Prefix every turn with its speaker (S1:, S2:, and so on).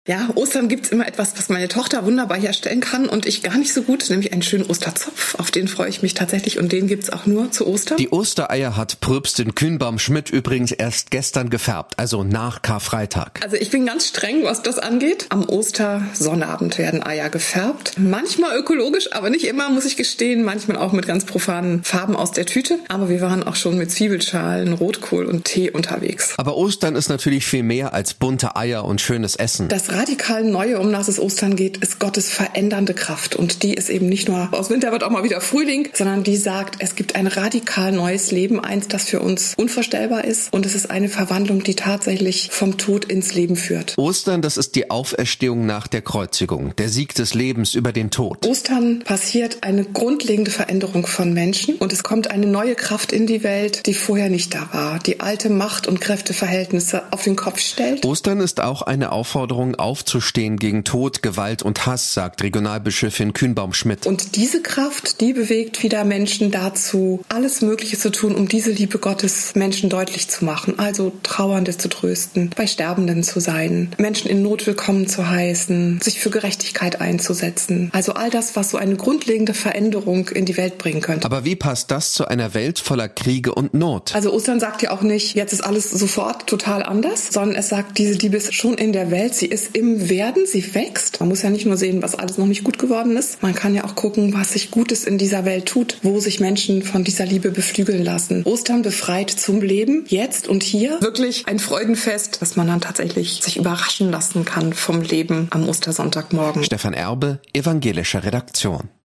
S1: Ja, Ostern gibt's immer etwas, was meine Tochter wunderbar herstellen kann und ich gar nicht so gut, nämlich einen schönen Osterzopf. Auf den freue ich mich tatsächlich und den gibt's auch nur zu Ostern.
S2: Die Ostereier hat Pröpstin Kühnbaum-Schmidt übrigens erst gestern gefärbt, also nach Karfreitag.
S1: Also ich bin ganz streng, was das angeht. Am Ostersonnabend werden Eier gefärbt. Manchmal ökologisch, aber nicht immer, muss ich gestehen. Manchmal auch mit ganz profanen Farben aus der Tüte. Aber wir waren auch schon mit Zwiebelschalen, Rotkohl und Tee unterwegs.
S2: Aber Ostern ist natürlich viel mehr als bunte Eier und schönes Essen.
S1: Das radikal Neue, um das es Ostern geht, ist Gottes verändernde Kraft. Und die ist eben nicht nur, aus Winter wird auch mal wieder Frühling, sondern die sagt, es gibt ein radikal neues Leben, eins, das für uns unvorstellbar ist. Und es ist eine Verwandlung, die tatsächlich vom Tod ins Leben führt.
S2: Ostern, das ist die Auferstehung nach der Kreuzigung, der Sieg des Lebens über den Tod.
S1: Ostern passiert eine grundlegende Veränderung von Menschen und es kommt eine neue Kraft in die Welt, die vorher nicht da war, die alte Macht- und Kräfteverhältnisse auf den Kopf stellt.
S2: Ostern ist auch eine Aufforderung, aufzustehen gegen Tod, Gewalt und Hass, sagt Regionalbischöfin Kühnbaum-Schmidt.
S1: Und diese Kraft, die bewegt wieder Menschen dazu, alles Mögliche zu tun, um diese Liebe Gottes Menschen deutlich zu machen. Also Trauernde zu trösten, bei Sterbenden zu sein, Menschen in Not willkommen zu heißen, sich für Gerechtigkeit einzusetzen. Also all das, was so eine grundlegende Veränderung in die Welt bringen könnte.
S2: Aber wie passt das zu einer Welt voller Kriege und Not?
S1: Also Ostern sagt ja auch nicht, jetzt ist alles sofort total anders, sondern es sagt, diese Liebe ist schon in der Welt, sie ist im Werden, sie wächst. Man muss ja nicht nur sehen, was alles noch nicht gut geworden ist. Man kann ja auch gucken, was sich Gutes in dieser Welt tut, wo sich Menschen von dieser Liebe beflügeln lassen. Ostern befreit zum Leben, jetzt und hier. Wirklich ein Freudenfest, dass man dann tatsächlich sich überraschen lassen kann vom Leben am Ostersonntagmorgen.
S2: Stefan Erbe, Evangelische Redaktion.